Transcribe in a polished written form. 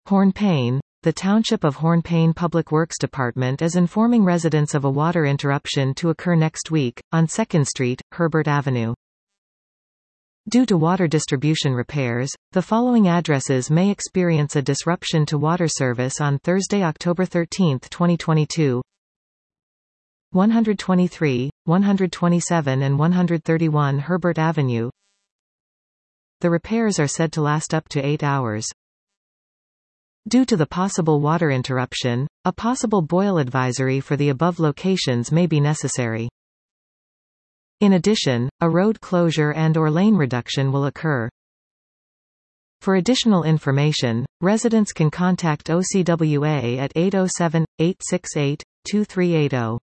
Hornepayne. The Township of Hornepayne Public Works Department is informing residents of a water interruption to occur next week, on 2nd Street, Herbert Avenue. Due to water distribution repairs, the following addresses may experience a disruption to water service on Thursday, October 13, 2022. 123, 127 and 131 Herbert Avenue. The repairs are said to last up to 8 hours. Due to the possible water interruption, a possible boil advisory for the above locations may be necessary. In addition, a road closure and/or lane reduction will occur. For additional information, residents can contact OCWA at 807-868-2380.